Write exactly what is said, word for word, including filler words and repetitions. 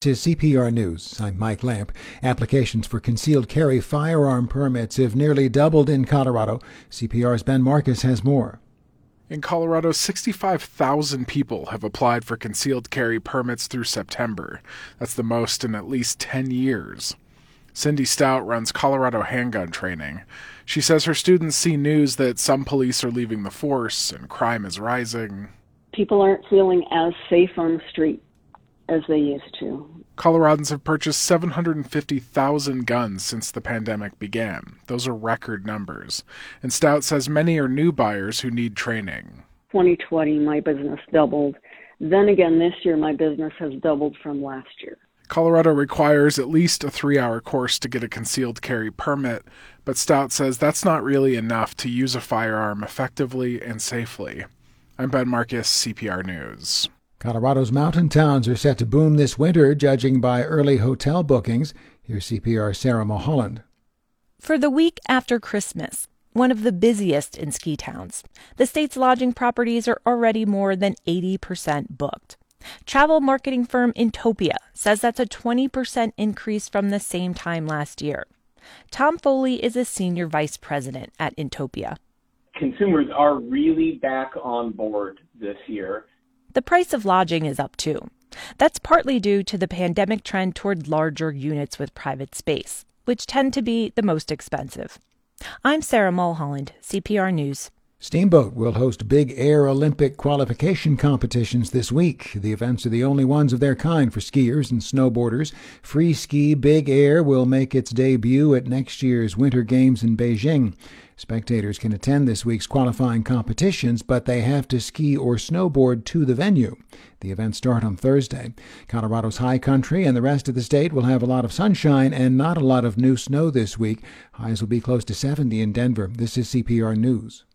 is C P R News. I'm Mike Lamp. Applications for concealed carry firearm permits have nearly doubled in Colorado. C P R's Ben Marcus has more. In Colorado, sixty-five thousand people have applied for concealed carry permits through September. That's the most in at least ten years. Cindy Stout runs Colorado handgun training. She says her students see news that some police are leaving the force and crime is rising. People aren't feeling as safe on the street as they used to. Coloradans have purchased seven hundred fifty thousand guns since the pandemic began. Those are record numbers. And Stout says many are new buyers who need training. twenty twenty, my business doubled. Then again, this year, my business has doubled from last year. Colorado requires at least a three-hour course to get a concealed carry permit, but Stout says that's not really enough to use a firearm effectively and safely. I'm Ben Marcus, C P R News. Colorado's mountain towns are set to boom this winter, judging by early hotel bookings. Here's C P R's Sarah Mulholland. For the week after Christmas, one of the busiest in ski towns, the state's lodging properties are already more than eighty percent booked. Travel marketing firm Intopia says that's a twenty percent increase from the same time last year. Tom Foley is a senior vice president at Intopia. Consumers are really back on board this year. The price of lodging is up too. That's partly due to the pandemic trend toward larger units with private space, which tend to be the most expensive. I'm Sarah Mulholland, C P R News. Steamboat will host big air Olympic qualification competitions this week. The events are the only ones of their kind for skiers and snowboarders. Free ski big air will make its debut at next year's Winter Games in Beijing. Spectators can attend this week's qualifying competitions, but they have to ski or snowboard to the venue. The events start on Thursday. Colorado's high country and the rest of the state will have a lot of sunshine and not a lot of new snow this week. Highs will be close to seventy in Denver. This is C P R News.